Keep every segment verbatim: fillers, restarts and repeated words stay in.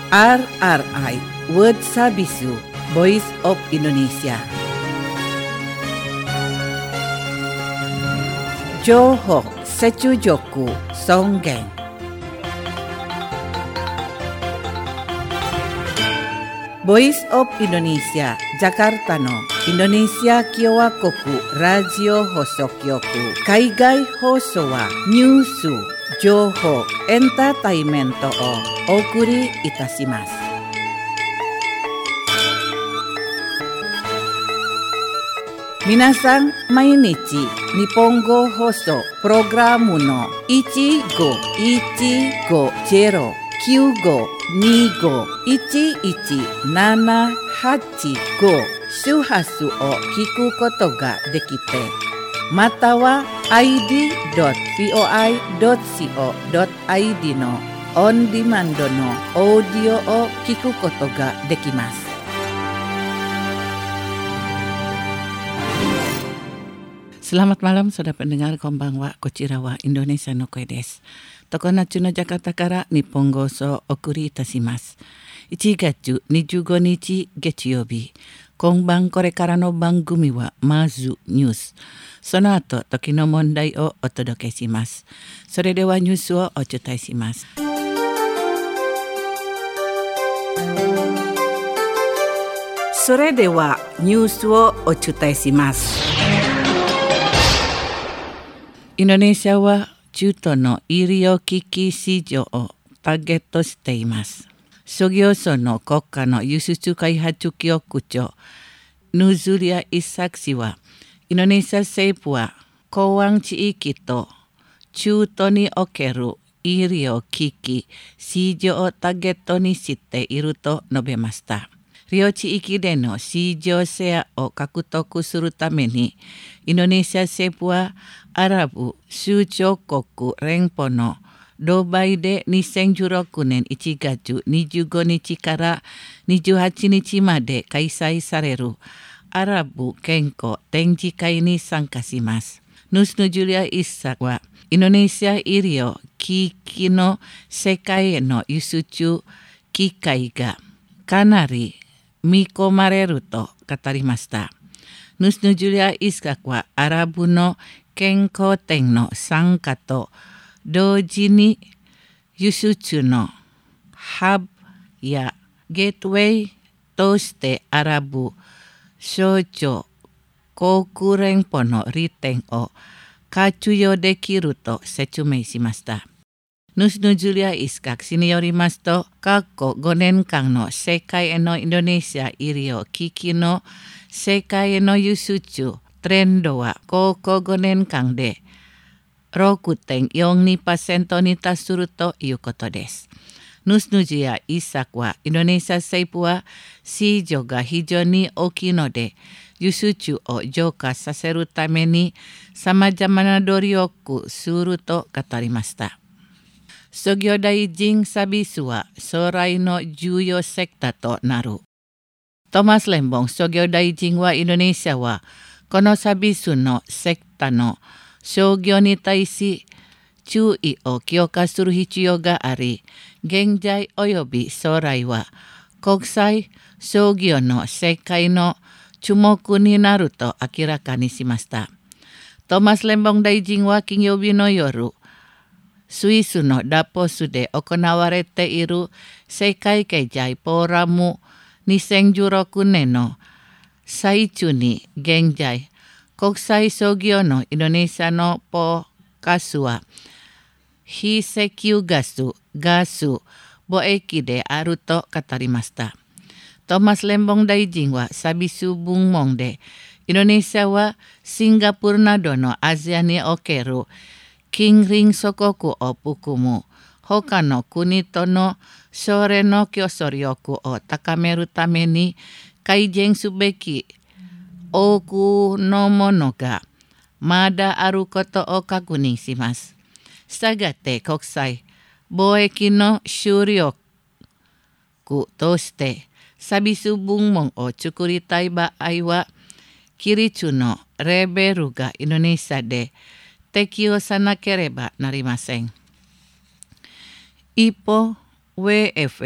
R R I World Sabisu Voice of Indonesia. Johor Secujoku Songgeng. Voice of Indonesia Jakarta no Indonesia Kyowa Koku Radio Hosokyoku Kaigai Hoso wa Nyusu Joho Entertainmento o Okuri Itashimasu. Minasan mainichi Nippongo Hoso Programu no one go one go zero nine goにごいちいちななはちご周波数を聞くことができて、または アイディードットブイオアイドットシーオードットアイディー のオンディマンドのオーディオを聞くことができます。Selamat malam saudara pendengar, konbanwa, kochirawa Indonesia no koe desu. Tokonatsu no Jakarta kara Nippongo so okuri itashimasu.いちがつにじゅうごにち月曜日。今晩これからの番組はまずニュース。その後時の問題をお届けします。それではニュースをお伝えします。それではニュースをお伝えします。インドネシアは中東の医療機器市場をターゲットしています。諸行省の国家の輸出開発局長、ヌズリア・イサク氏は、インドネシア政府は港湾地域と中東における医療機器市場をターゲットにしていると述べました。両地域での市場シェアを獲得するために、インドネシア政府はアラブ首長国連邦のドバイでにせんじゅうろくねんいちがつにじゅうごにちからにじゅうはちにちまで開催されるアラブ健康展示会に参加します。ヌスヌジュリア・イッサは、インドネシア医療機器の世界への輸出機会がかなり見込まれると語りました。ヌスヌジュリア・イスカはアラブの健康展の参加と同時に輸出のハブやゲートウェイとしてアラブ省庁航空連邦の利点を活用できると説明しました。ヌスヌジュリア・イスカ氏によりますと、過去ごねんかんの世界へのインドネシア医療機器の世界への輸出トレンドは過去ごねんかんで ろくてんよんにパーセント に達するということです。ヌスヌジュリア・イサクは、インドネシア政府は市場が非常に大きいので、輸出を増加させるために様々な努力をすると語りました。創業大臣サービスは将来の重要セクターとなる。トマス・レンボン創業大臣は、インドネシアはこのサービスのセクターの商業に対し注意を強化する必要があり、現在及び将来は国際商業の世界の注目になると明らかにしました。トマス・レンボン大臣は金曜日の夜、スイスのダボスで行われている世界経済フォーラムにせんじゅうろくねんの最中に、現在国際商業のインドネシアのフォーカスは非石油ガス、ガス、貿易であると語りました。トマス・レンボン大臣はサービス部門で、インドネシアはシンガポールなどのアジアにおける近隣諸国を含む他の国との将来の競争力を高めるために改善すべき多くのものがまだあることを確認します。したがって国際貿易の主力としてサービス部門を作りたい場合は、規律のレベルがインドネシアで適用さなければなりません。一方、ウェーエフエー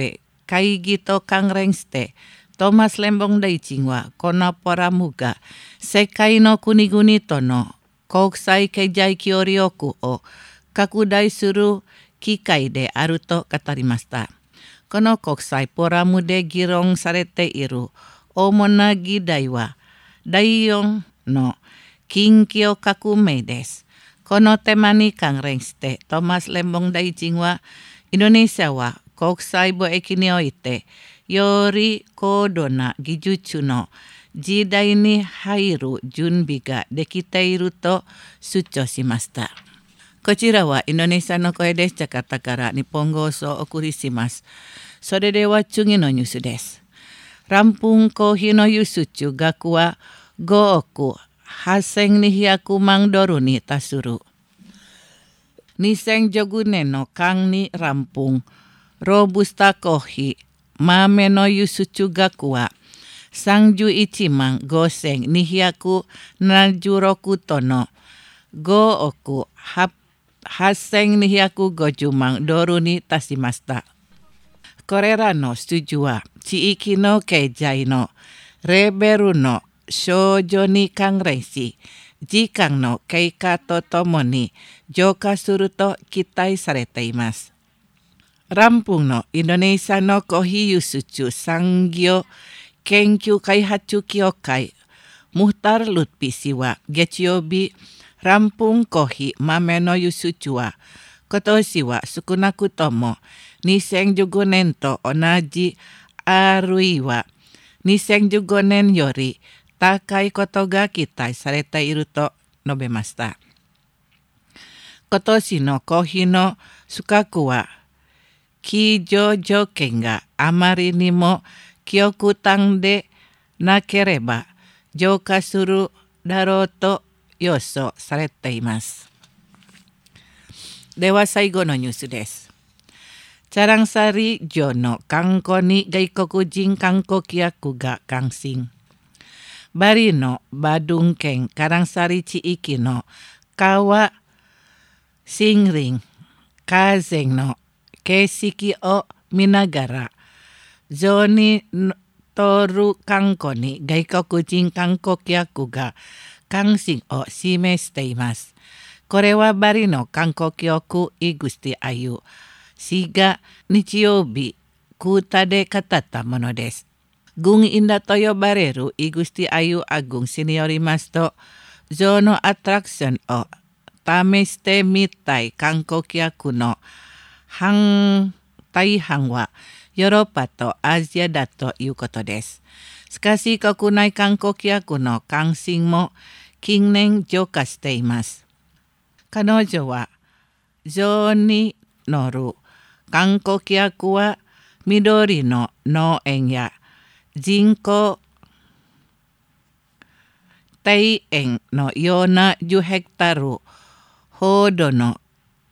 会議と関連してトーマス連邦大臣はこのフォーラムが世界の国々との国際経済協力を拡大する機会であると語りました。この国際フォーラムで議論されている主な議題はだいよんの近畿革命です。このテーマに関連してトーマス連邦大臣はインドネシアは国際貿易においてより高度な技術の時代に入る準備ができていると主張しました。こちらはインドネシアの声です。ジャカルタから日本放送をお送りします。それでは次のニュースです。ランプンコーヒーの輸出額はごおくはっせんにひゃくまんドルに達する。にせんじゅうごねんの間にランプン、ロブスターコーヒー、豆の輸出額はさんじゅういちまんごせんにひゃくななじゅうろくトンのごおくはっせんにひゃくごじゅうまんドルに達しました。これらの数字は地域の経済のレベルの向上に関連し、時間の経過とともに増加すると期待されています。ランプンのインドネシアのコーヒー輸出産業研究開発協会ムター・ルッピ氏は月曜日、ランプンコーヒー豆の輸出は今年は少なくともにせんじゅうごねんと同じあるいはにせんじゅうごねんより高いことが期待されていると述べました。今年のコーヒーの価格は基準条件があまりにも極端でなければ増加するだろうと予想されています。では最後のニュースです。チャランサリ城の観光に外国人観光客が関心。バリのバドゥン県カランサリ地域の川、森林、河川の景色を見ながら城に通る観光に外国人観光客が関心を示しています。これはバリの観光局イグスティアユ氏が日曜日クータで語ったものです。軍インダと呼ばれるイグスティアユア軍氏によりますと、城のアトラクションを試してみたい観光客の半大半はヨーロッパとアジアだということです。しかし国内観光客の関心も近年増加しています。彼女は城に乗る観光客は緑の農園や人工庭園のようなじゅうヘクタールほどの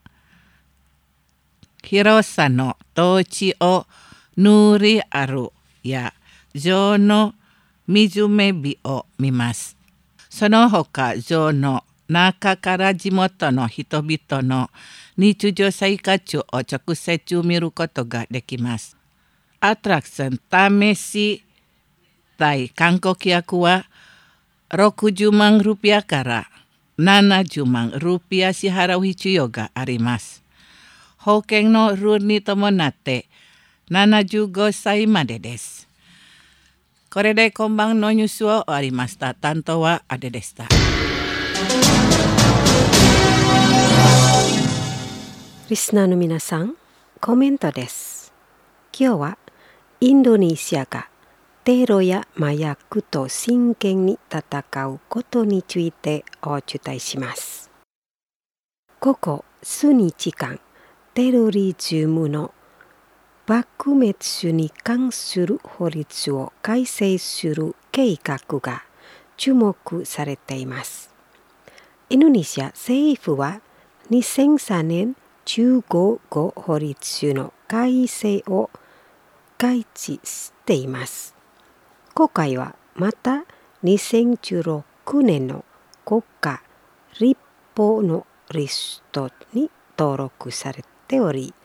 広さの土地を塗りあるや城の水辺美を見ます。その他城の中から地元の人々の日常生活を直接見ることができます。アトラクション試したい観光客はろくじゅうまんルピアからななじゅうまんルピア支払う必要があります。保険のルールに伴ってななじゅうごさいまでです。これで今晩のニュースを終わりました。担当はアデでした。 リスナーの皆さん、コメントです。今日はインドネシアがテロや麻薬と真剣に戦うことについてお伝えします。ここ数日間、テロリズムの爆滅に関する法律を改正する計画が注目されています。インドネシア政府はにせんさんねんじゅうご号法律の改正を開示しています。今回はまたにせんじゅうろくねんの国家立法のリストに登録されており、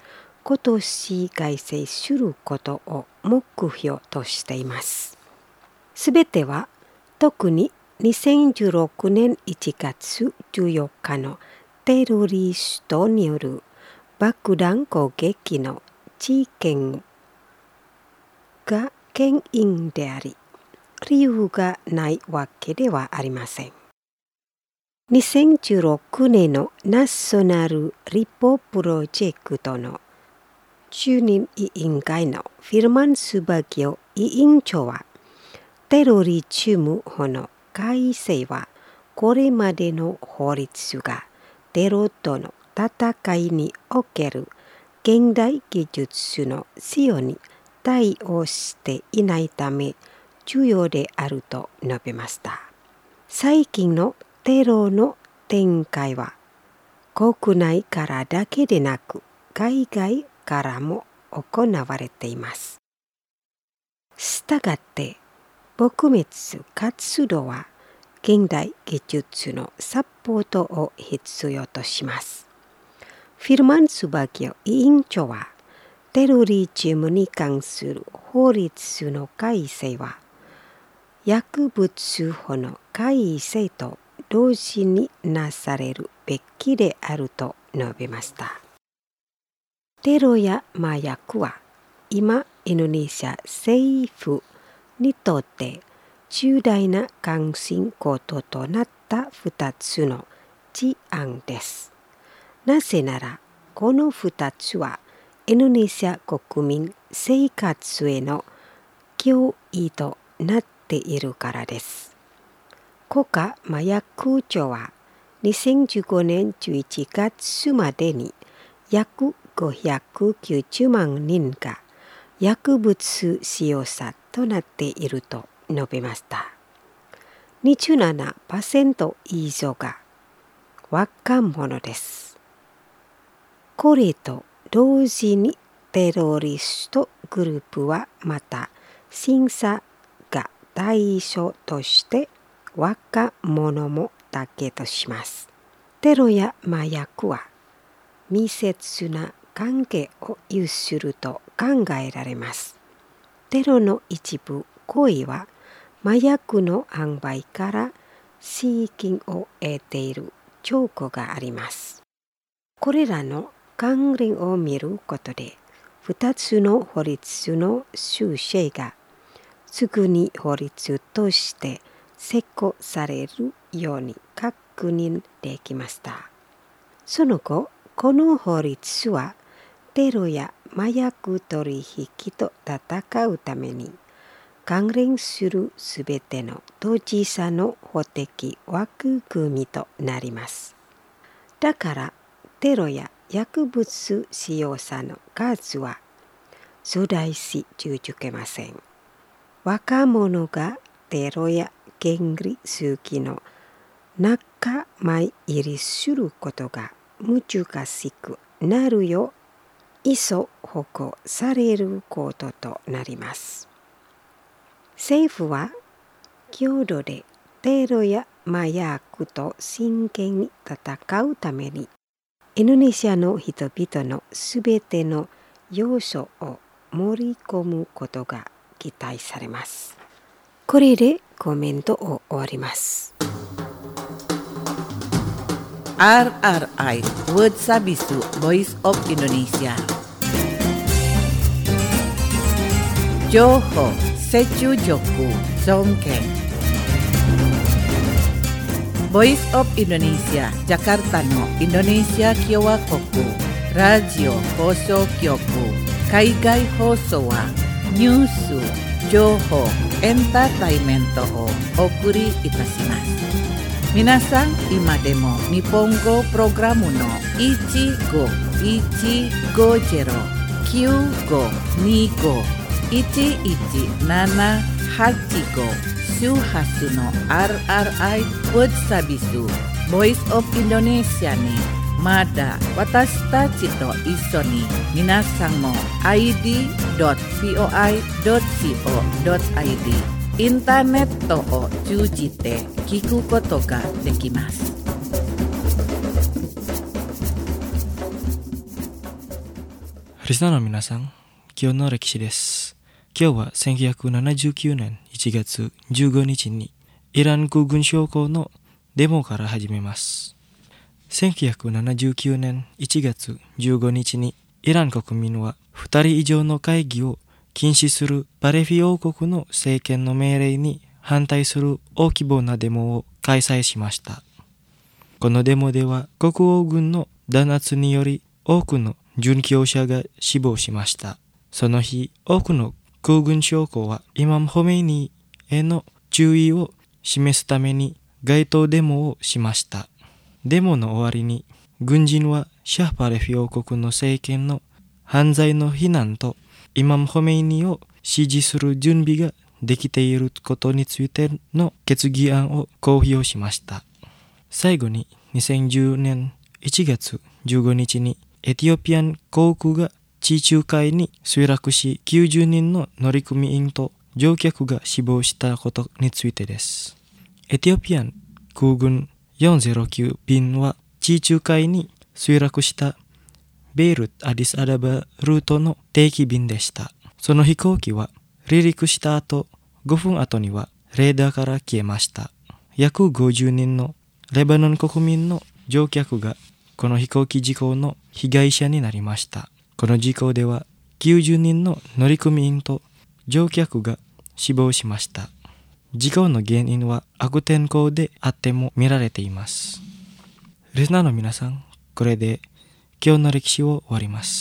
今年改正することを目標としています。すべては特ににせんじゅうろくねんいちがつじゅうよっかのテロリストによる爆弾攻撃の事件が原因であり、理由がないわけではありません。にせんじゅうろくねんのナショナルリポプロジェクトの中任委員会のフィルマン・スバギオ委員長は、テロリズム法の改正はこれまでの法律がテロとの戦いにおける現代技術の使用に対応していないため重要であると述べました。最近のテロの展開は国内からだけでなく海外からも行われています。したがって撲滅活動は現代技術のサポートを必要とします。フィルマン・スバギオ委員長は、テロリズムに関する法律の改正は、薬物法の改正と同時になされるべきであると述べました。テロや麻薬は、今、インドネシア政府にとって重大な関心事となったふたつの事案です。なぜなら、このふたつはインドネシア国民生活への脅威となっているからです。国家麻薬庁はにせんじゅうごねんじゅういちがつまでに約ごひゃくきゅうじゅうまんにんが薬物使用者となっていると述べました。にじゅうななパーセント 以上が若者です。これと同時にテロリストグループはまた審査が対象として若者もだけとします。テロや麻薬は密接な関係を有すると考えられます。テロの一部行為は麻薬の販売から資金を得ている兆候があります。これらの関連を見ることで、二つの法律の修正がすぐに法律として施行されるように確認できました。その後、この法律はテロや麻薬取引と戦うために関連するすべての当事者の法的枠組みとなります。だからテロや薬物使用者の数は増大し続けません。若者がテロや原理主義の仲間入りすることが難しくなるよういっそ保護されることとなります。政府は共同でテロや麻薬と真剣に戦うためにインドネシアの人々のすべての要素を盛り込むことが期待されます。これでコメントを終わります。 アールアールアイ Word Sabisu Voice of Indonesia 情報、接中力、尊敬 Voice of Indonesia ジャカルタのインドネシア共和国ラジオ放送局海外放送はニュース、情報、エンターテイメントをお送りいたします。皆さん今でも日本語プログラムのいちごいちごゼロ きゅうごにご いちいちななはちご 周波数の アールアールアイ Word Sabisu Voice of Indonesia にまだ私たちと一緒に皆さんも アイディードットブイオアイドットコドットアイディーインターネットを通じて聞くことができます。 リスナーの皆さん、今日の歴史です。今日はせんきゅうひゃくななじゅうきゅうねんいちがつじゅうごにちにイラン空軍将校のデモから始めます。せんきゅうひゃくななじゅうきゅうねんいちがつじゅうごにちにイラン国民はふたり以上の会議を禁止するパレフィ王国の政権の命令に反対する大規模なデモを開催しました。このデモでは国王軍の弾圧により多くの殉教者が死亡しました。その日、多くの空軍将校はイマム・ホメイニへの注意を示すために街頭デモをしました。デモの終わりに軍人はシャーパレフィ王国の政権の犯罪の非難とイマム・ホメイニを支持する準備ができていることについての決議案を公表しました。最後ににせんじゅうねんいちがつじゅうごにちにエティオピアン航空が地中海に墜落しきゅうじゅうにんの乗組員と乗客が死亡したことについてです。エティオピアン空軍よんぜろきゅう便は地中海に墜落したベイルト・アディスアダバルートの定期便でした。その飛行機は離陸した後ごふんごにはレーダーから消えました。約ごじゅうにんのレバノン国民の乗客がこの飛行機事故の被害者になりました。この事故ではきゅうじゅうにんの乗組員と乗客が死亡しました。事故の原因は悪天候であっても見られています。リスナーの皆さん、これで今日の歴史を終わります。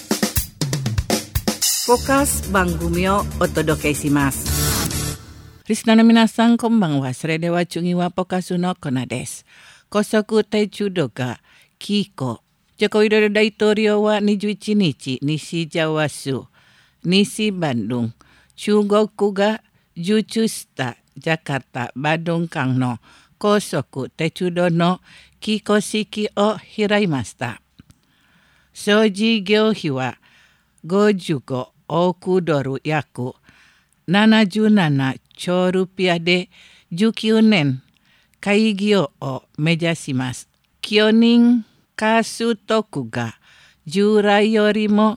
フォーカス番組をお届けします。リスナーの皆さん、こんばんは。それでは次はフォーカスのコーナーです。高速鉄道がキーコ。ジョコウィドド大統領はにじゅういちにち、西ジャワ州、西バンドン、中国が受注したジャカルタ・バンドン間の高速鉄道の起工式を開きました。総事業費はごじゅうごおくドル約ななじゅうななちょうルピアでじゅうきゅうねん開業を目指します。去年加速度が従来よりも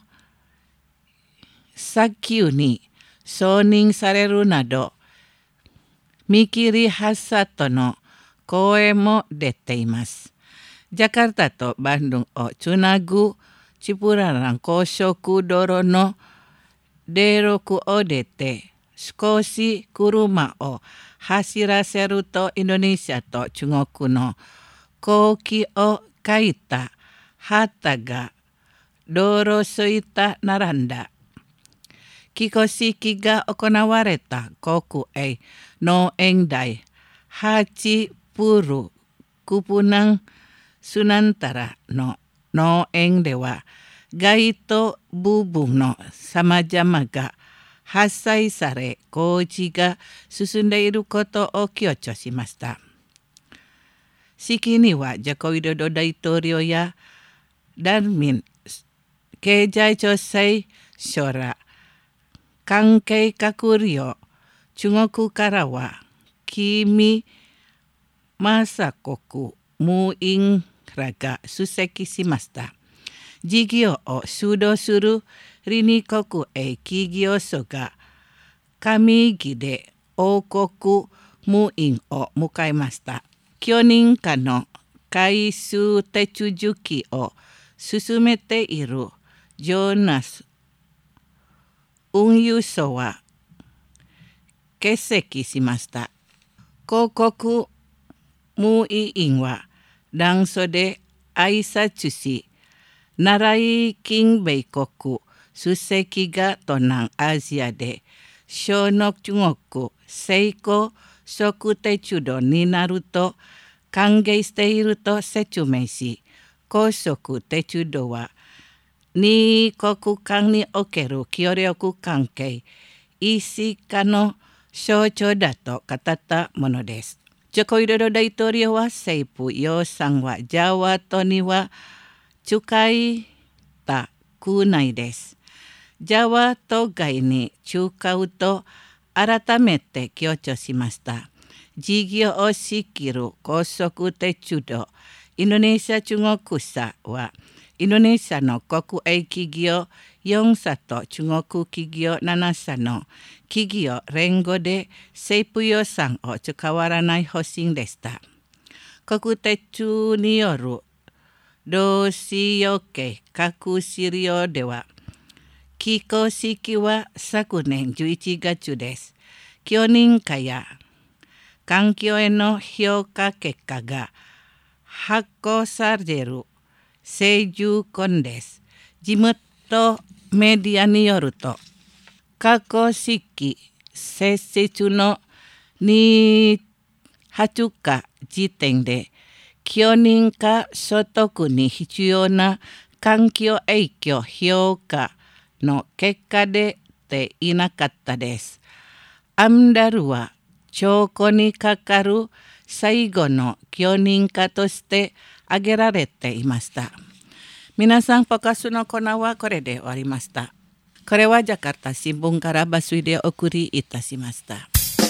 早急に承認されるなど見切り発車との声も出ています。ジャカルタとバンドンをつなぐチプララン高速道路の出力を出て少し車を走らせるとインドネシアと中国の国旗を書いた旗が道路沿いに並んだ。起工式が行われた国営農園大ハチプルクプナンスナンタラの農園では街頭部分の様々が発災され工事が進んでいることを強調しました。式にはジョコウィドド大統領やダルミン経済調整省ら関係閣僚、中国からはキミ・マサコク務員らが出席しました。事業を主導するリニ国営企業所が上木で王国務員を迎えました。去年からの回収手続きを進めているジョナス運輸省は欠席しました。広告務員は乱奏で挨拶し、習い金米国主席が東南アジアで小の中国成功速鉄道になると歓迎していると説明し、高速鉄道は二国間における協力関係、意識化の象徴だと語ったものです。ジョコウィドド大統領は西部予算はジャワ島には近いたくないです。ジャワ島外に使うと改めて強調しました。事業を仕切る高速鉄道インドネシア中国社はインドネシアの国営企業よん社と中国企業なな社の企業連合で政府予算を使わない方針でした。国鉄中による労使要件各資料では、起工式は昨年じゅういちがつです。許認可や環境への評価結果が発行される請求根です。地元メディアによると、過去式設置のにがつはつか時点で、許認可所得に必要な環境影響評価の結果でていなかったです。アムダルは証拠にかかる最後の許認可として挙げられていました。皆さん、ポカスのコーナーはこれで終わりました。これはジャカルタ新聞から抜粋でお送りいたしました。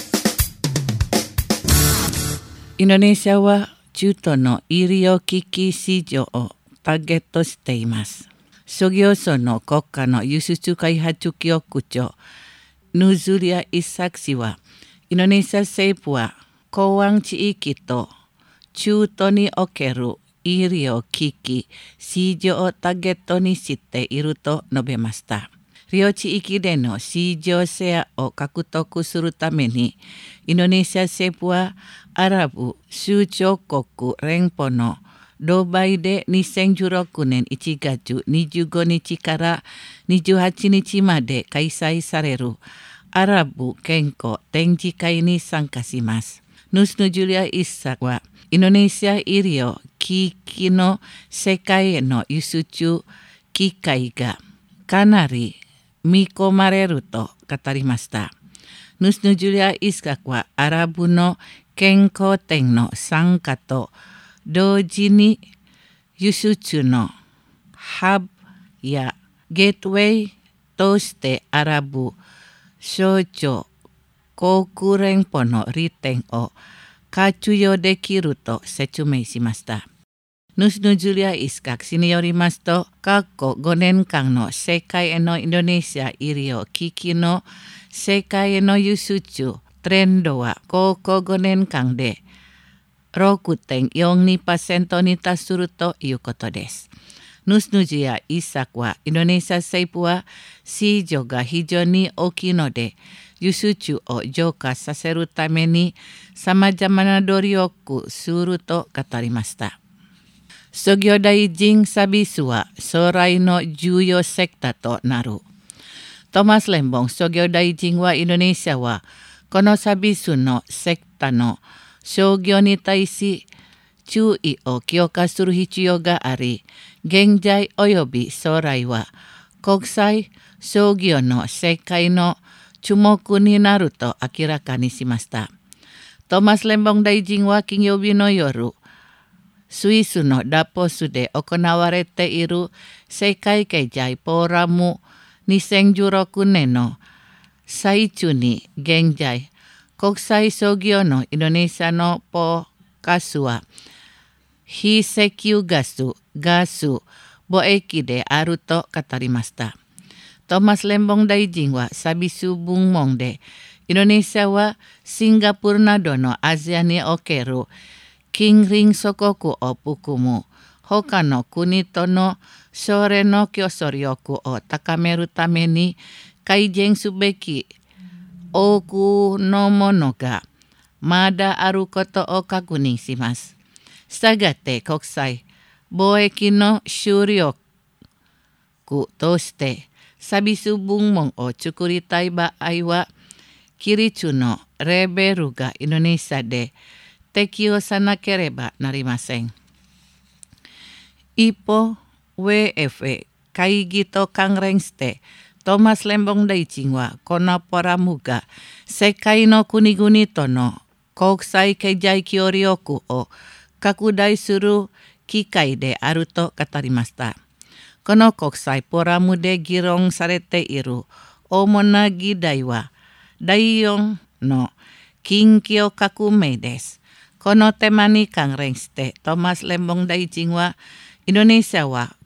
インドネシアは中東の医療機器市場をターゲットしています。諸行省の国家の輸出開発局長、ヌズリア・イサク氏は、インドネシア政府は港湾地域と中東における医療機器市場をターゲットにしていると述べました。両地域での市場シェアを獲得するために、インドネシア政府はアラブ首長国連邦のドバイでにせんじゅうろくねんいちがつにじゅうごにちからにじゅうはちにちまで開催されるアラブ健康展示会に参加します。ヌスヌジュリア・イッサは、インドネシア医療機器の世界への輸出機会がかなり見込まれると語りました。ヌスヌジュリア・イッサはアラブの健康展の参加と同時に輸出のハブやゲートウェイとしてアラブ省庁航空連邦の利点を活用できると説明しました。ヌスヌジュリア・イスカ氏によりますと、過去ごねんかんの世界へのインドネシア医療機器の世界への輸出トレンドは過去ごねんかんで ろくてんよんにパーセント に達するということです。ヌスヌジュリア・イサクは、インドネシア政府は市場が非常に大きいので、輸出を浄化させるために様々な努力をすると語りました。創業大臣サービスは将来の重要セクターとなる。トマス・レンボン創業大臣は、インドネシアはこのサービスのセクターの商業に対し注意を強化する必要があり、現在及び将来は国際商業の世界の注目になると明らかにしました。トマス・レンボン大臣は金曜日の夜、スイスのダボスで行われている世界経済フォーラムにせんじゅうろくねんの最中に、現在国際商業のインドネシアのフォーカスは非石油ガス、ガス、貿易であると語りました。トマス・レンボン大臣はサービス部門で、インドネシアはシンガポールなどのアジアにおける近隣諸国を含む他の国との将来の競争力を高めるために改善すべき多くのものがまだあることを確認します。したがって国際貿易の主力としてサービス部門を作りたい場合は、規律のレベルがインドネシアで適用さなければなりません。一方、ダブリューエフエー 会議と関連して、トマス・レンボン大臣はこのフォーラムが世界の国々との国際経済協力を拡大する機会であると語りました。この国際フォーラムで議論されている主な議題は、だいよんの近畿革命です。このテーマに関連してトマス・レンボン大臣は、インドネシアは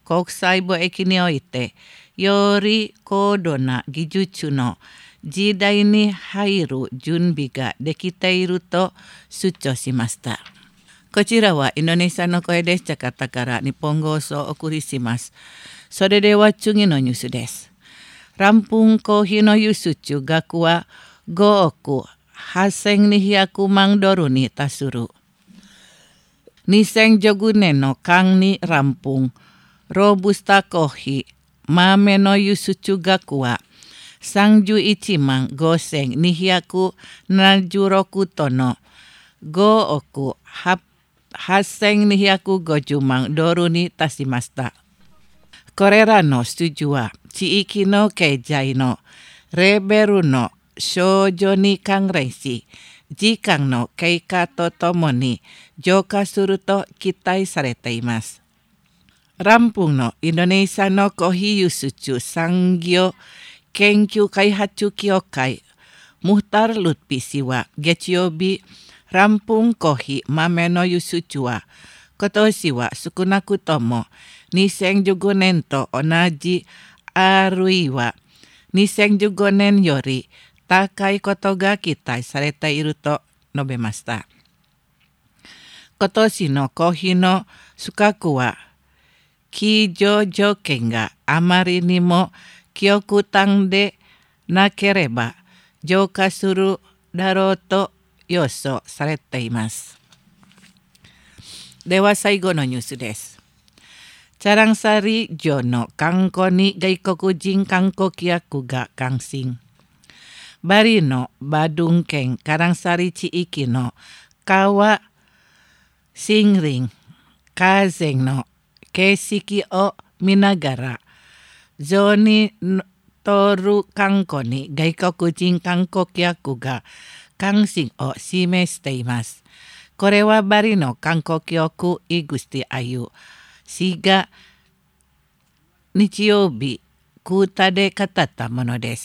国際貿易においてより高度な技術の時代に入る準備ができていると主張しました。こちらはインドネシアの声でした方から日本語をお送りします。それでは次のニュースです。ランプンコーヒーの輸出額はごおくはっせんにひゃくまんドルに達する。にせんじゅうごねんの間にランプン、ロブスターコーヒー、豆の輸出額はさんじゅういちまんごせんにひゃくななじゅうろくトンのごおくはっせんにひゃくごじゅうまんドルに達しました。これらの数字は地域の経済のレベルの向上に関連し、時間の経過とともに増加すると期待されています。ランプンのインドネシアのコーヒー輸出産業研究開発協会ムフター・ルッピ氏は月曜日、ランプンコーヒー豆の輸出は今年は少なくともにせんじゅうごねんと同じあるいはにせんじゅうごねんより高いことが期待されていると述べました。今年のコーヒーの価格は基準条件があまりにも極端でなければ増加するだろうと予想されています。では最後のニュースです。チャランサリ城の観光に外国人観光客が関心。バリのバドゥン県カランサリ地域の川、森林、河川の景色を見ながら城に通る観光に外国人観光客が関心を示しています。これはバリの観光局イグスティアユ氏が日曜日クータで語ったものです。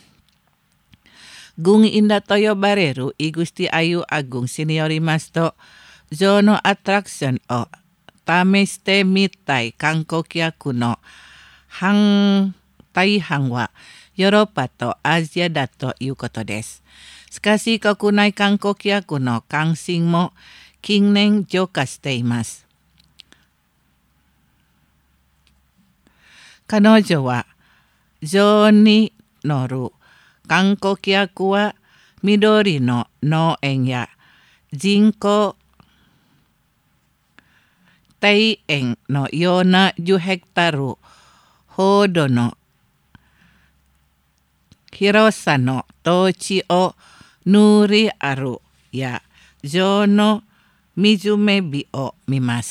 軍インダと呼ばれるイグスティアユア軍氏によりますと、城のアトラクションを試してみたい観光客の半大半はヨーロッパとアジアだということです。しかし国内観光客の関心も近年増加しています。彼女は城に乗る観光客は緑の農園や人工庭園のようなじゅうヘクタールほどの広さの土地を塗りあるや城の水辺美を見ます。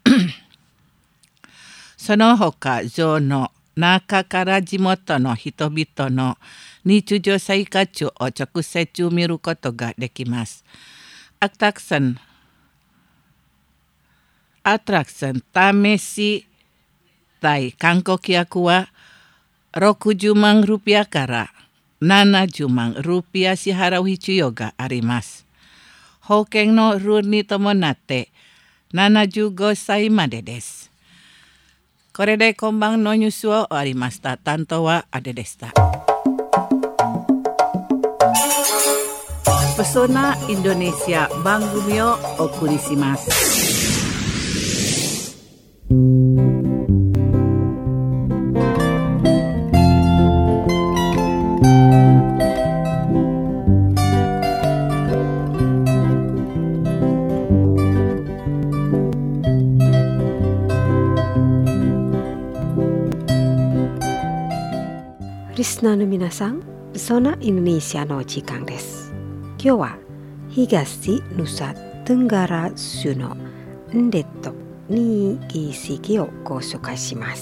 その他城の中から地元の人々の日常生活を直接見ることができます。アトラクションアトラクション試したい観光客はろくじゅうまんルピアからななじゅうまんルピア支払う必要があります。保険のルールに伴ってななじゅうごさいまでです。これで今晩のニュースを終わりました。担当はアデでした。Pesona Indonesia番組をお送りします。 リスナーの皆さん、そなインドネシアの時間です。今日は東ヌサテンガラ州のンデットに儀式をご紹介します。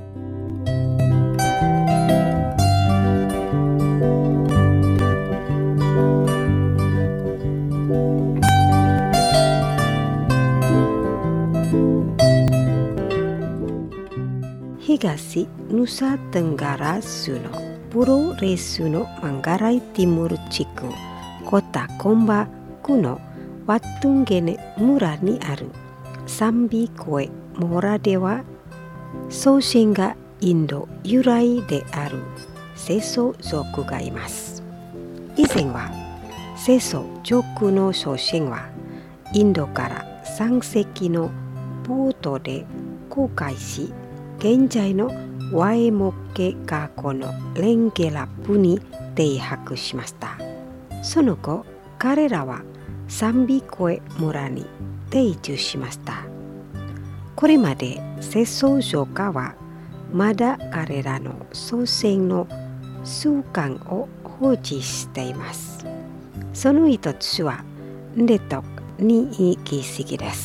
東ヌサテンガラ州のプロレスのマンガライティムル地区コタコンバ区のワットンゲネ村にあるサンビコエモラでは祖先がインド由来であるセソ族がいます。以前はセソ族の祖先はインドからさんせきのボートで航海し、現在のワエモケ河口のレンゲラップに停泊しました。その後、彼らはサンビコエ村に定住しました。これまでセソ族はまだ彼らの祖先の習慣を放置しています。その一つはレトクにい儀式です。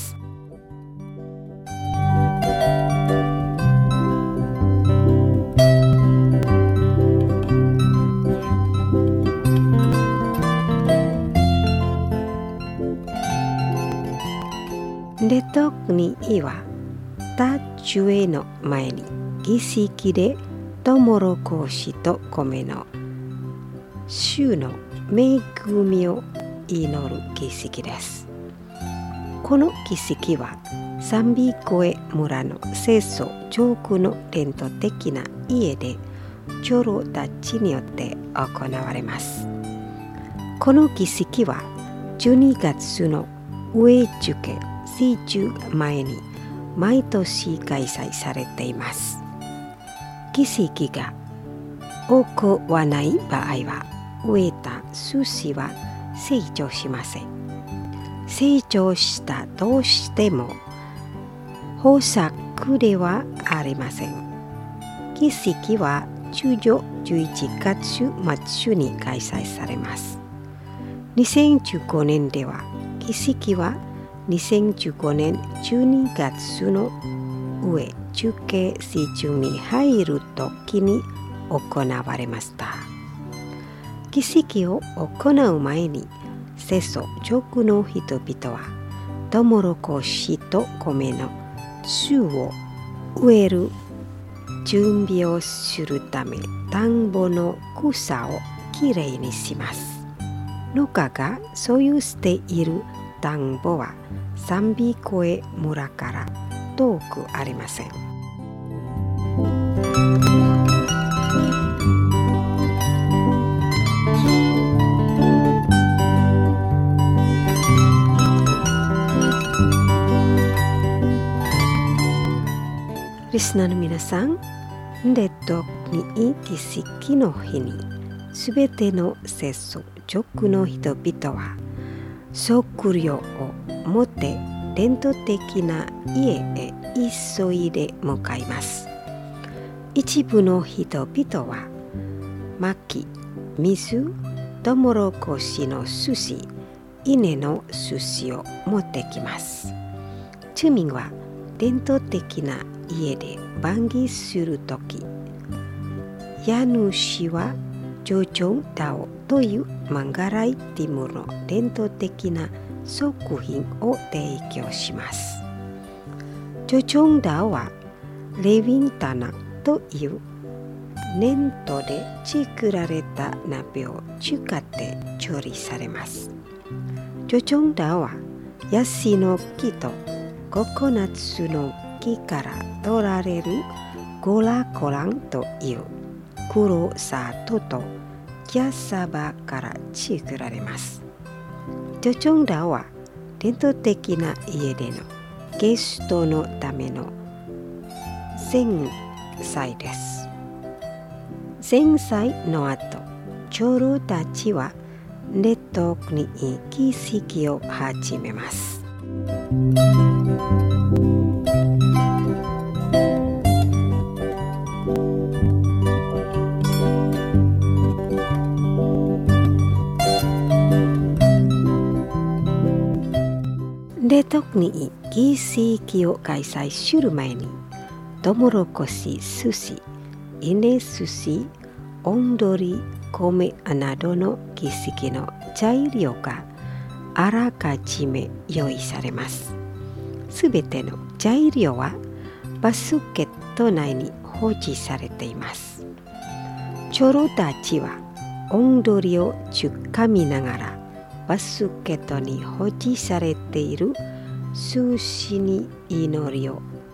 レトクにいはタチュエの前に儀式でトウモロコシと米の主の恵みを祈る儀式です。この儀式はサンビコエ村のセソ族の伝統的な家でチョロたちによって行われます。この儀式はじゅうにがつの植え付け水中前に毎年開催されています。儀式が行わない場合は植えた種子は成長しません。成長したとしても豊作ではありません。儀式は通常じゅういちがつ末に開催されます。にせんじゅうごねんでは儀式はにせんじゅうごねんじゅうにがつの植え付けシーズンに入るときに行われました。儀式を行う前にセソ族の人々はトウモロコシと米の種を植える準備をするため田んぼの草をきれいにします。農家が所有している田んぼはサンビコエ村から遠くありません。リスナーの皆さん、レトクにい儀式の日にすべてのセソ族の人々は食料を持って伝統的な家へ急いで向かいます。一部の人々は薪、水、トウモロコシのすし、稲のすしを持ってきます。住民は伝統的な家で晩儀するとき、家主はジョチョンダオというマンガライティムの伝統的な食品を提供します。ジョチョンダオはレビンタナという粘土で作られた鍋を使って調理されます。ジョチョンダオはヤシの木とココナッツの木から取られるゴラコランという黒砂糖とキャッサバから作られます。ジョチョンダオは伝統的な家でのゲストのための前菜です。前菜の後、長老たちはレトクにい儀式を始めます。レトクにい儀式を開催する前にトウモロコシ、すし、稲すし、おんどり、米などの儀式の材料があらかじめ用意されます。すべての材料はバスケット内に放置されています。長老たちはおんどりをつかみながらバスケットに放置されている寿司に祈りを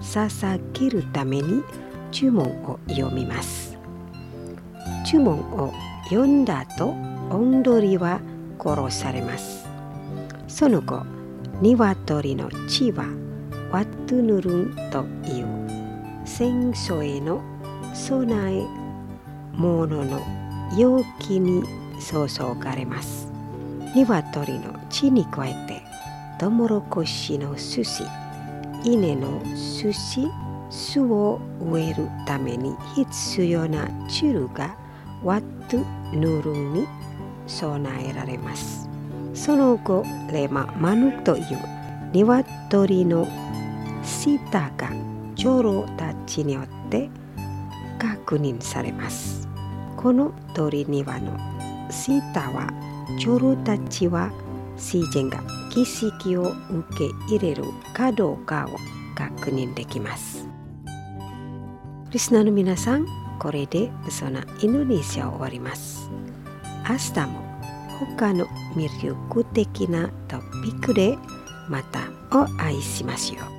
捧げるために注文を読みます。注文を読んだ後、オンドリは殺されます。その後、鶏の血はワットゥヌルンという戦争への備え物の容器に注がれます。鶏の血に加えて、トウモロコシのすし、稲のすし、巣を植えるために必要なチルがワットゥヌルンに備えられます。その後、レママヌという鶏の舌がチョロたちによって確認されます。この鳥庭の舌はチョロたちは自然が儀式を受け入れるかどうかを確認できます。リスナーの皆さん、これでそのインドネシアを終わります。明日も他の魅力的なトピックでまたお会いしましょう。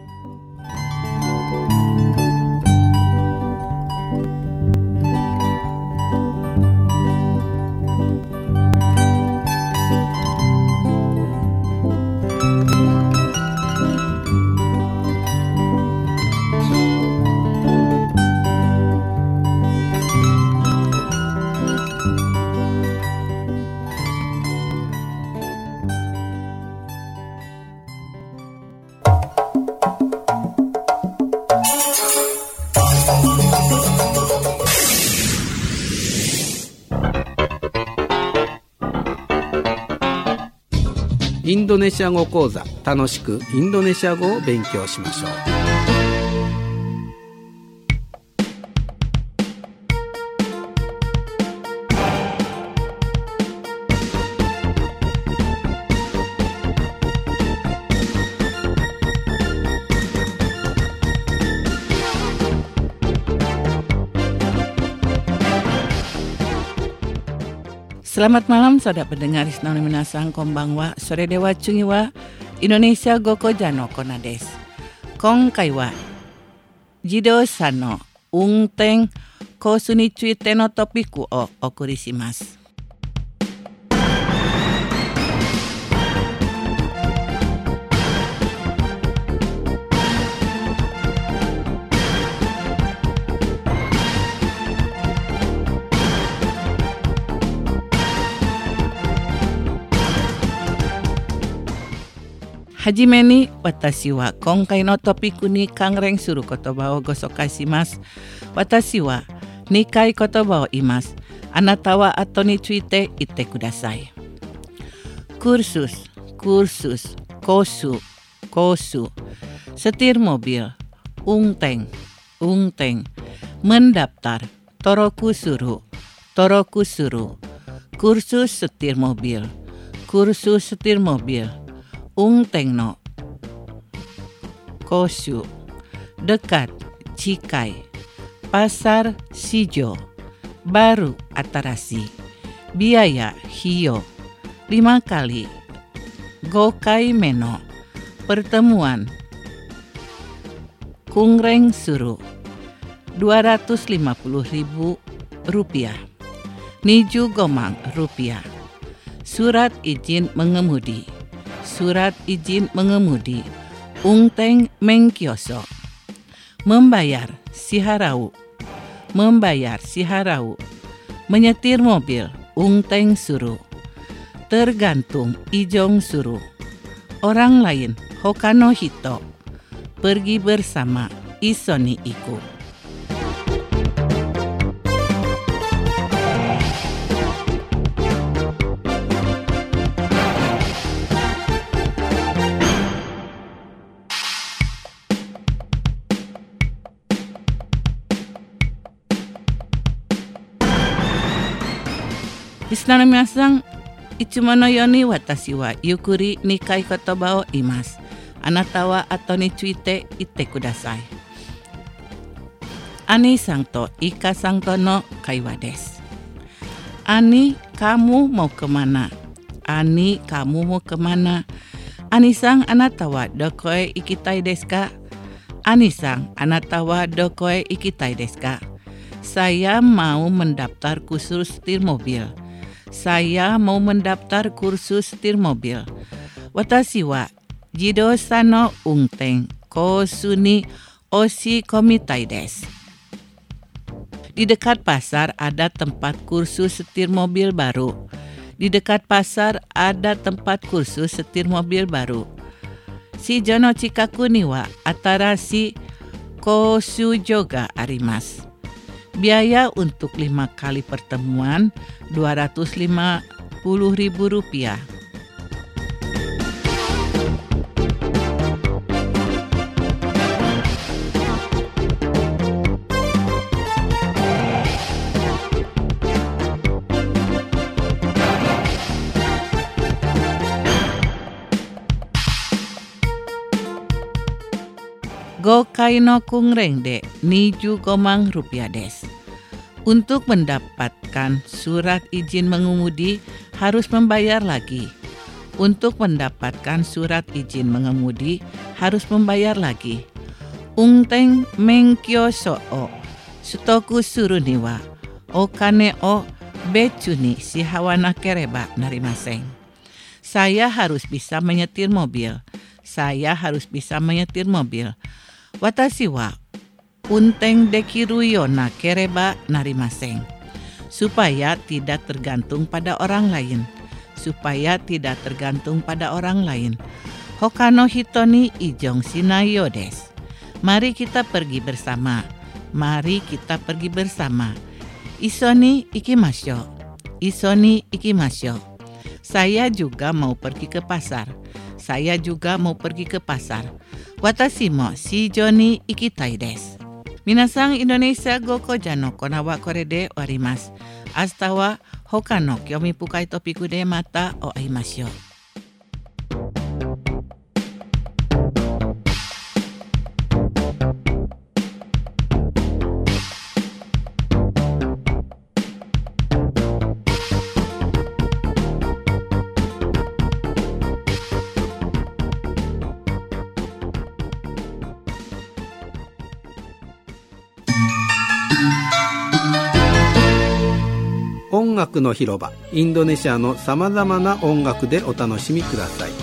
インドネシア語講座、楽しくインドネシア語を勉強しましょう。 Selamat malam saudara pendengar Isnano Minasang Konbanwa. Sore de wa chungi wa Indonesia Goko Jano Kona desu. Konkai wa Jidosa no Unten Kosu ni tsuite no topiku o okuri shimasu. Hajime ni watashi wa konkai no topiku ni kanren suru kotoba o gosokai shimasu. Watashi wa nikai kotoba o imasu. Anata wa ato ni tsuite itte kudasai. Kursus, kursus, kosu, kosu. Setir mobil, unten, unten. Mendaftar, toroku suru, toroku suru. Kursus setir mobil, kursus setir mobil. Unten no kosu, dekat, cikai, pasar Shijo, baru atarasi, biaya hiyo, lima kali, gokai meno, pertemuan, kungreng suru, dua ratus lima puluh ribu rupiah, niju gomang rupiah, surat izin mengemudi. Surat izin mengemudi, unten mengkyoso, membayar siharau, membayar siharau, menyetir mobil, unten suru, tergantung ijong suru, orang lain, hokano hito, pergi bersama, isoni iku. Listener minasang, ichuma no yoni watashi wa yukuri nikai kotoba o imasu. Anata wa ato ni tsuite itte kudasai. Ani sang to Ika sang to no kaiwa desu. Ani, kamu mau kemana? Ani, kamu mau kemana? Ani sang anata wa dokoe ikitai desu ka? Anisang, anatawa dokoe ikitai desu ka? Saya mau mendaftar kursus setir mobil. Saya mau mendaftar kursus setir mobil. Watashi wa jidosa no unten kosu ni oshi komitai desu. Di dekat pasar ada tempat kursus setir mobil baru. Di dekat pasar ada tempat kursus setir mobil baru. Shijo no chikaku ni wa atarashi kosujo ga arimasu. Biaya untuk lima kali pertemuan dua ratus lima puluh ribu rupiah. Gokai no kungreng de niju gomang rupiah des. Untuk mendapatkan surat izin mengemudi harus membayar lagi. Untuk mendapatkan surat izin mengemudi harus membayar lagi. Unten menkyo so o sutoku suru ni wa okane o betsu ni shihawanakereba narimasen. Saya harus bisa menyetir mobil. Saya harus bisa menyetir mobil. Watashi wa unten dekiru yo nakereba narimasen. Supaya tidak tergantung pada orang lain. Supaya tidak tergantung pada orang lain. Hoka no hito ni ijong shinai yo desu. Mari kita pergi bersama. Mari kita pergi bersama. Iso ni ikimashou. Iso ni ikimashou. Saya juga mau pergi ke pasar. Saya juga mau pergi ke pasar. Watashi mo shijo ni ikitai desu. Minasang Indonesia Gokoja no kona wa kore de warimasu. Ashita wa hoka no kyomi pukai topiku de mata o aimashou. 音楽の広場、インドネシアのさまざまな音楽でお楽しみください。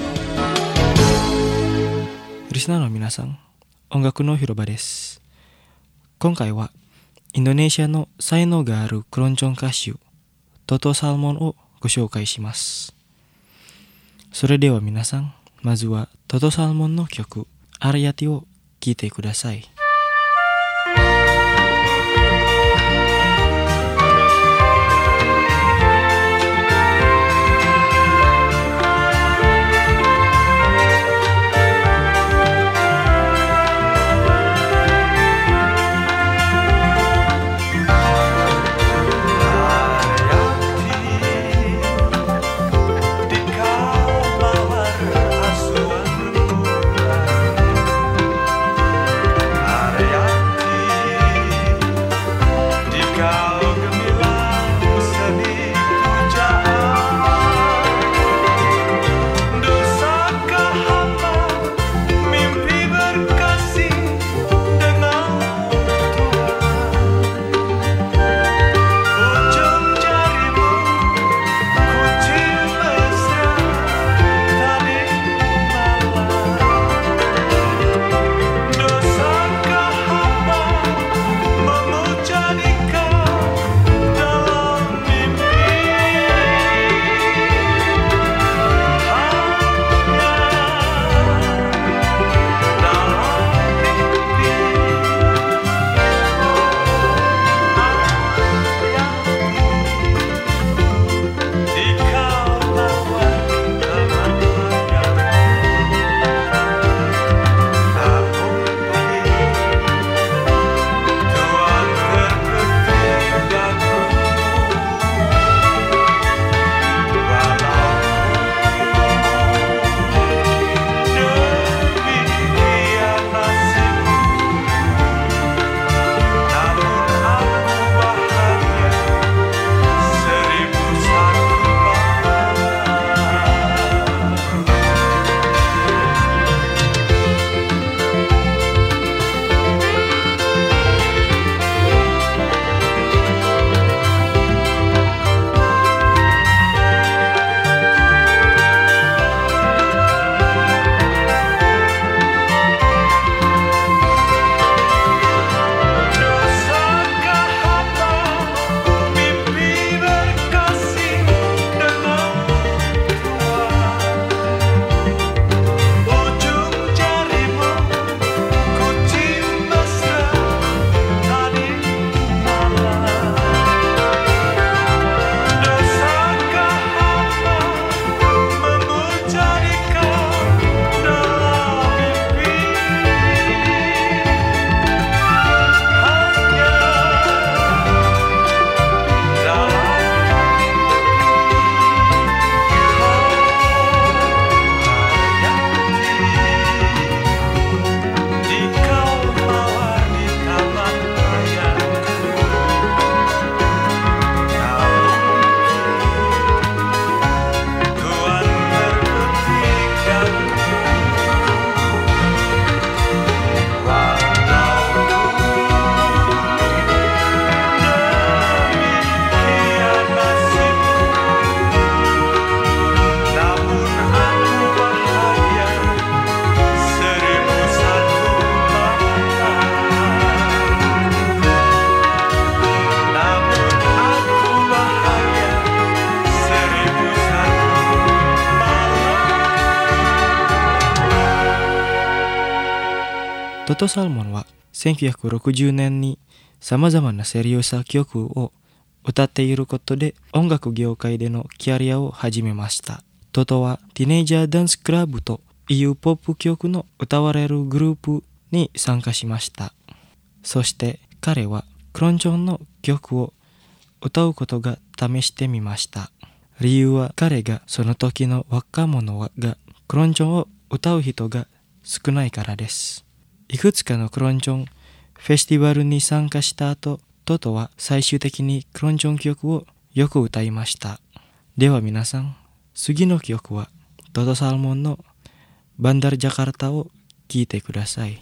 リスナーの皆さん、音楽の広場です。今回はインドネシアの才能があるクロンチョン歌手トトサルモンをご紹介します。それでは皆さん、まずはトトサルモンの曲アラヤティを聴いてください。 トトサルモンはせんきゅうひゃくろくじゅうねんにさまざまなセリオサ曲を歌っていることで音楽業界でのキャリアを始めました。トトはティネイジャーダンスクラブというポップ曲の歌われるグループに参加しました。そして彼はクロンチョンの曲を歌うことが試してみました。理由は彼がその時の若者がクロンチョンを歌う人が少ないからです。いくつかのクロンチョンフェスティバルに参加した後、トトは最終的にクロンチョン曲をよく歌いました。では皆さん、次の曲はトトサルモンのバンダルジャカルタを聴いてください。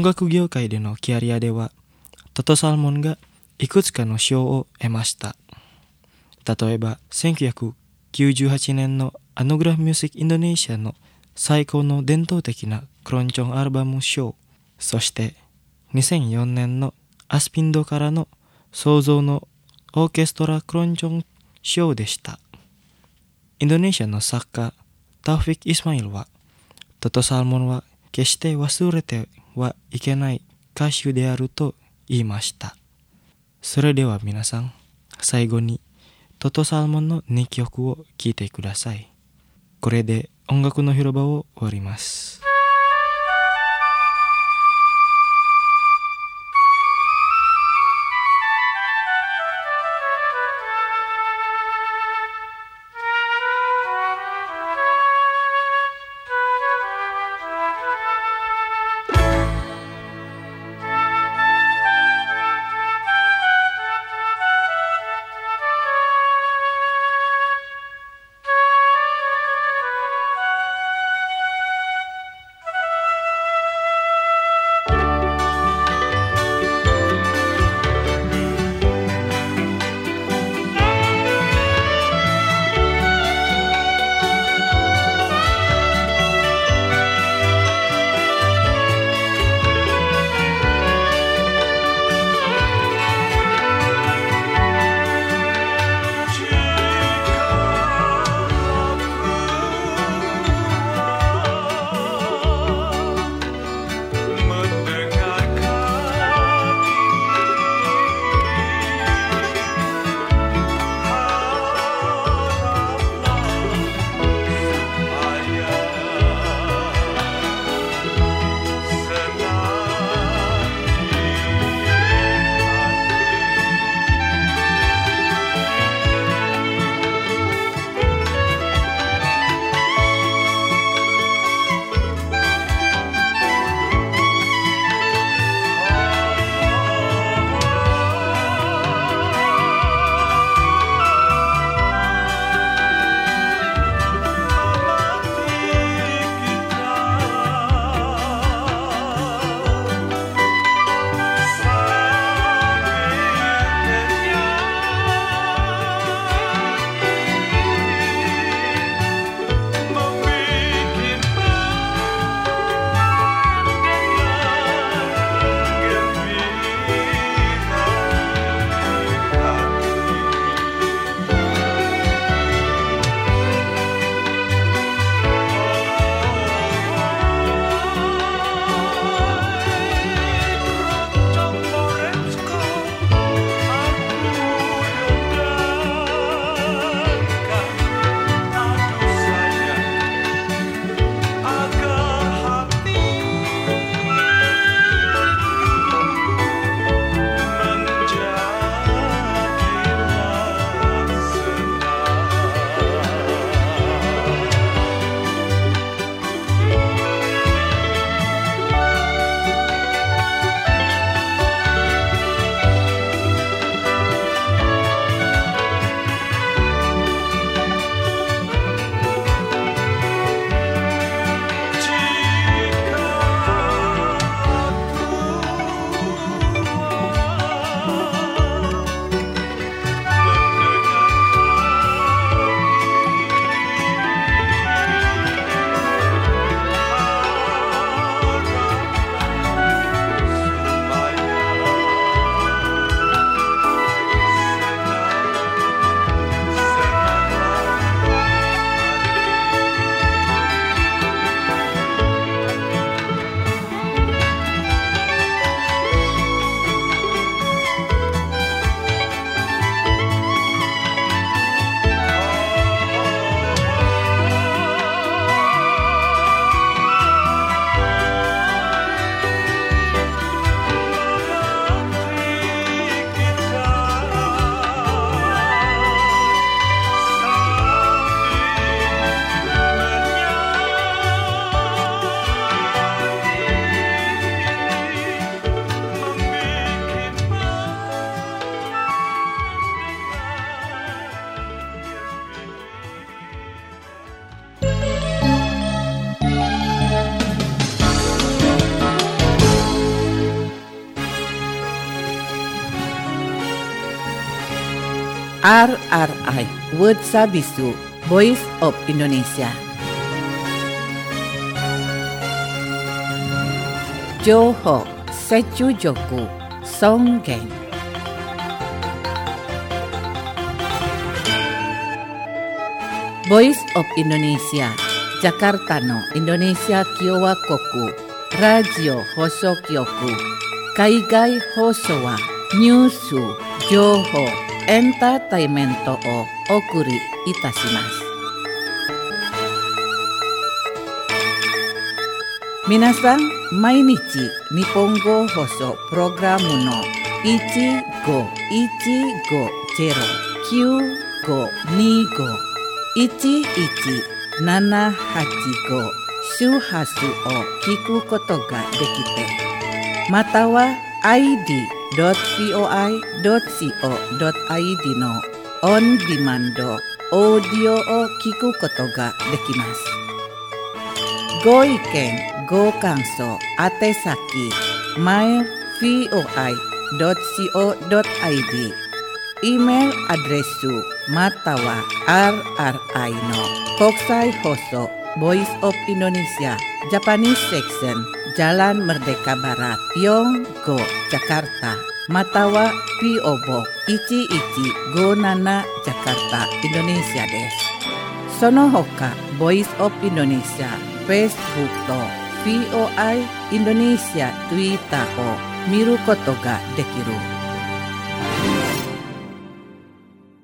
音楽業界でのキャリアではトトサルモンがいくつかの賞を得ました。例えばせんきゅうひゃくきゅうじゅうはちねんのアヌグラフミュージックインドネシアの最高の伝統的なクロンチョンアルバム賞、そしてにせんよねんのアスピンドからの創造のオーケストラクロンチョン賞でした。インドネシアの作家タウフィック・イスマイルはトトサルモンは決して忘れてはいけない歌手であると言いました。それでは皆さん、最後にトトサルモンのにきょくを聴いてください。これで音楽の広場を終わります。 R R I Word Sabisu Voice of Indonesia. Johor Secu Joku Songgeng. Voice of Indonesia Jakarta no Indonesia Kiowa Koku Radio Hoso Kyoku Kaigai Hoso wa Nyusu Johor Entertainment o Okuri Itashimasu. Minasan, mainichi Nihongo Hoso Programu no one go one go zero nine go ni go one one nana hachi go shuhasu o kiku koto ga dekite. Mata wa i d dot voi dot co dot i d の on demand オーディオを聞くことができます。ご意見、ご感想、宛先 マイル voi dot co dot i d イメールアドレスまたは アールアールアイ の国際放送 Voice of Indonesia Japanese Section Jalan Merdeka Barat Yonggo Jakarta Matawa P O Box one one five seven Jakarta Indonesia です。その他 Voice of Indonesia Facebook と ブイオアイ Indonesia Twitter を見ることができる